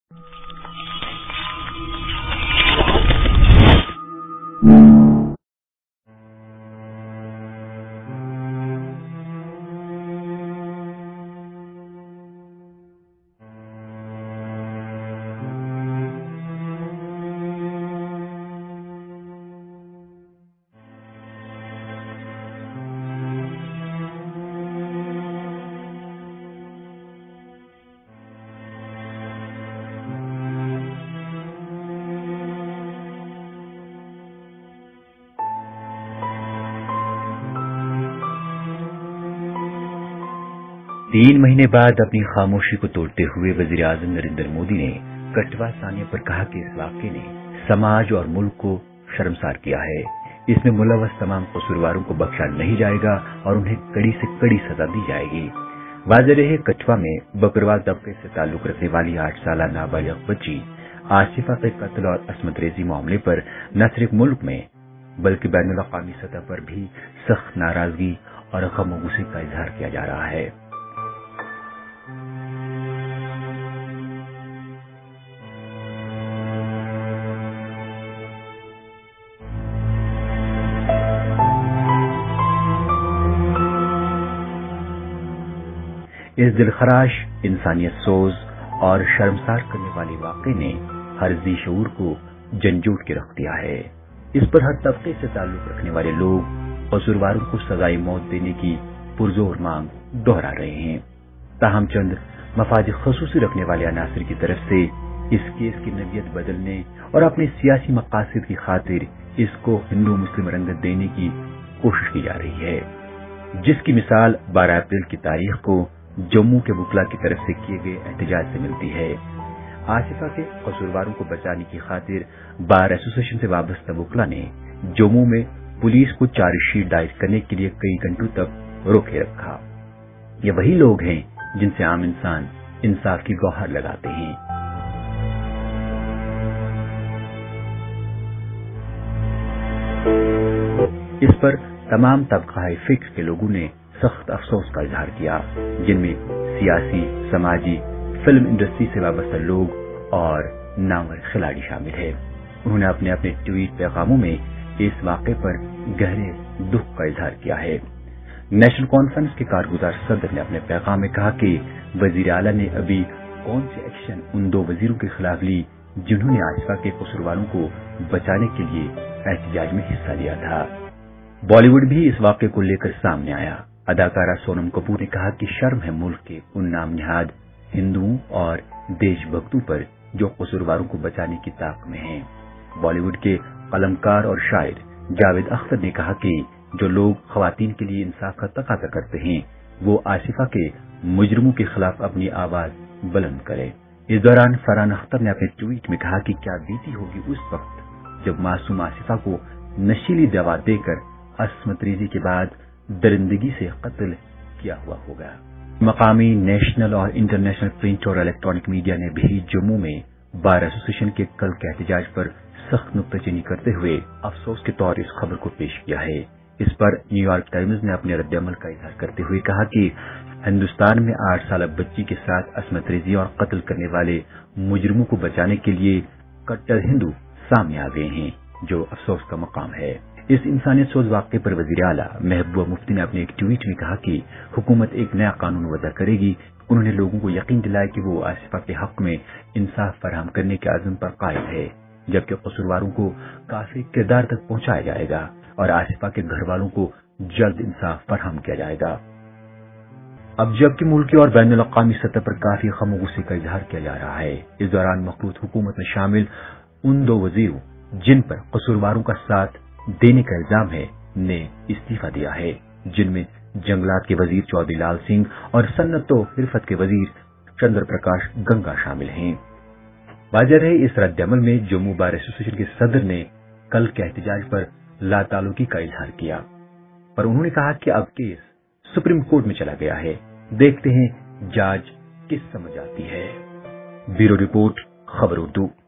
तीन महीने बाद अपनी खामोशी को तोड़ते हुए वजीर आजम नरेंद्र मोदी ने कटवा सानिया पर कहा कि इस वाकये ने समाज और मुल्क को शर्मसार किया है। इसमें मुलव्वस तमाम कसूरवारों को बख्शा नहीं जाएगा और उन्हें कड़ी से कड़ी सजा दी जाएगी। वाज़ेह रहे, कठवा में बकरवाल तबके से ताल्लुक रखने वाली 8 साल नाबालिग बच्ची आसिफा के कत्ल और असमत रेजी मामले पर न सिर्फ मुल्क में बल्कि बैनुल अक़वामी सतह पर भी सख्त नाराजगी और गम और गुस्से का इजहार किया जा रहा है। इस दिलखराश, इंसानियत सोज और शर्मसार करने वाले वाक़े ने हर जी शऊर को झंझोड़ के रख दिया है। इस पर हर तबके से ताल्लुक रखने वाले लोग कसूरवारों को सजाए मौत देने की पुरजोर मांग दोहरा रहे हैं। ताहम चंद मफाद खसूसी रखने वाले अनासर की तरफ से इस केस की नवियत बदलने और अपने सियासी मकासद की खातिर इसको हिंदू मुस्लिम रंगत देने की कोशिश की जा रही है, जिसकी मिसाल 12 अप्रैल की तारीख को जम्मू के बुकला की तरफ से किए गए एहतजाज से मिलती है। आसिफा के कसूरवारों को बचाने की खातिर बार एसोसिएशन से वाबस्ता बुकला ने जम्मू में पुलिस को चार्जशीट दायर करने के लिए कई घंटों तक रोके रखा। ये वही लोग हैं जिनसे आम इंसान इंसाफ की गुहार लगाते हैं। इस पर तमाम तबका फिक्र के लोगों ने सख्त अफसोस का इजहार किया, जिनमें सियासी, समाजी, फिल्म इंडस्ट्री से वाबस्ता लोग और नामवर खिलाड़ी शामिल है। उन्होंने अपने अपने ट्वीट पैगामों में इस वाक़े पर गहरे दुख का इजहार किया है। नेशनल कॉन्फ्रेंस के कारगुजार सदर ने अपने पैगाम में कहा कि वजीर आला ने अभी कौन से एक्शन उन 2 वजीरों के खिलाफ ली जिन्होंने आसिफा के कसूरवारों को बचाने के लिए एहतजाज में हिस्सा लिया था। बॉलीवुड भी इस वाक़े को लेकर सामने आया। अदाकारा सोनम कपूर ने कहा कि शर्म है मुल्क के उन नाम निहाद हिंदुओं और देशभक्तों पर जो कसूरवारों को बचाने की ताक में हैं। बॉलीवुड के कलमकार और शायर जावेद अख्तर ने कहा कि जो लोग खवातीन के लिए इंसाफ का तकाजा करते हैं वो आसिफा के मुजरिमों के खिलाफ अपनी आवाज बुलंद करें। इस दौरान फरहान अख्तर ने अपने ट्वीट में कहा कि क्या बीती होगी उस वक्त जब मासूम आसिफा को नशीली दवा देकर असमत रेजी के बाद दरिंदगी से कत्ल किया हुआ होगा। मकामी, नेशनल और इंटरनेशनल प्रिंट और इलेक्ट्रॉनिक मीडिया ने भी जम्मू में बार एसोसिएशन के कल के एहतजाज पर सख्त नुक्ताचीनी करते हुए अफसोस के तौर इस खबर को पेश किया है। इस पर न्यूयॉर्क टाइम्स ने अपने रद्द-ए-अमल का इजहार करते हुए कहा कि हिंदुस्तान में 8 साल बच्ची के साथ असमत रेजी और कत्ल करने वाले मुजरिमों को बचाने के लिए कट्टर हिंदू सामने आ गए हैं, जो अफसोस का मकाम है। इस इंसानियत सोच वाक़े पर वज़ीर आला महबूबा मुफ्ती ने अपने एक ट्वीट में कहा कि हुकूमत एक नया कानून वज़ा करेगी। उन्होंने लोगों को यकीन दिलाया कि वो आसिफा के हक में इंसाफ फराहम करने के आज़म पर कायम है, जबकि कसूरवारों को काफी किरदार तक पहुंचाया जाएगा और आसिफा के घर वालों को जल्द इंसाफ फराहम किया जाएगा। अब जबकि मुल्की और बैनुल अक़वामी सतह पर काफी गम और गुस्से का इजहार किया जा रहा है, इस दौरान मखलूत हुकूमत में शामिल उन 2 वज़ीरों जिन पर कसूरवारों का साथ देने का इल्जाम है ने इस्तीफा दिया है, जिनमें जंगलात के वजीर चौधरी लाल सिंह और सन्नत व हिरफत के वजीर चंद्र प्रकाश गंगा शामिल हैं। वाज़ेह रहे, इस रद्द-ए-अमल में जम्मू बार एसोसिएशन के सदर ने कल के एहतजाज पर लाताल्लुकी का इजहार किया, पर उन्होंने कहा कि अब केस सुप्रीम कोर्ट में चला गया है, देखते हैं जांच किस समझ आती है। ब्यूरो रिपोर्ट, खबर उर्दू।